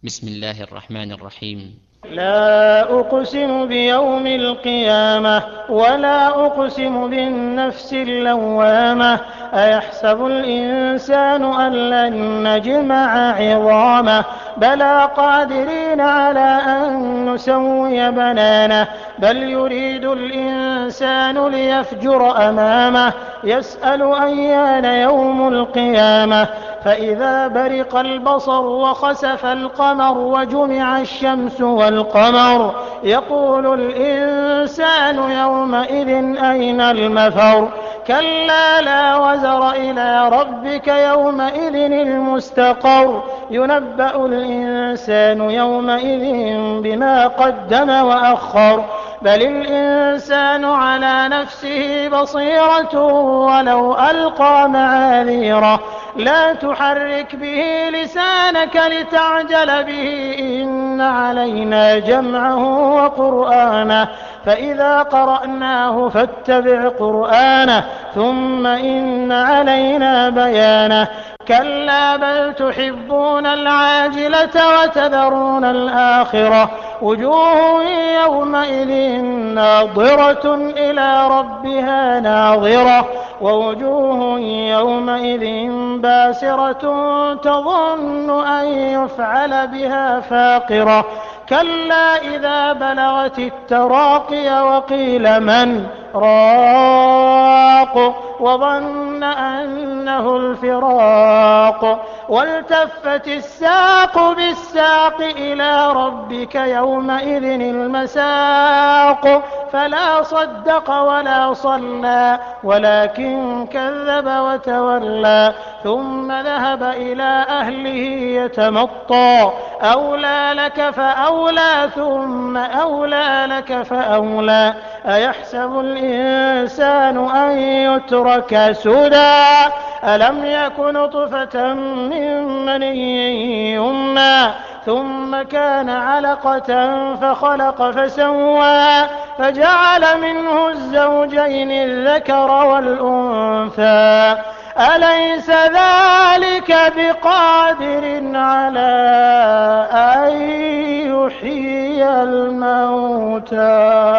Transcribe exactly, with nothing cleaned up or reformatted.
بسم الله الرحمن الرحيم. لا أقسم بيوم القيامة ولا أقسم بالنفس اللوامة أيحسب الإنسان أن لن نجمع عظامه بلى قادرين على أن نسوي بنانه بل يريد الإنسان ليفجر أمامه يسأل أيان يوم القيامة فإذا برق البصر وخسف القمر وجمع الشمس والقمر يقول الإنسان يومئذ أين المفر كلا لا وزر إلى ربك يومئذ المستقر ينبأ الإنسان يومئذ بما قدم وأخر بل الإنسان على نفسه بصيرة ولو ألقى معاذيره لا تحرك به لسانك لتعجل به إن علينا جمعه وقرآنه فإذا قرأناه فاتبع قرآنه ثم إن علينا بيانه كلا بل تحبون العاجلة وتذرون الآخرة وجوه يومئذ ناظرة إلى ربها ناظرة ووجوه يومئذ باسرة تظن أن يفعل بها فاقرة كلا إذا بلغت التراقي وقيل من راق وظن أنه الفراق والتفت الساق بالساق إلى ربك يومئذ المساق فلا صدق ولا صلى ولكن كذب وتولى ثم ذهب إلى أهله يتمطى أولى لك فأولى ثم أولى لك فأولى أيحسب الإنسان أن يترك سدى ألم يك نطفة من مني يمنى ثم كان علقة فخلق فسوى فجعل منه الزوجين الذكر والأنثى أليس ذلك بقادر على أن يحيي الموتى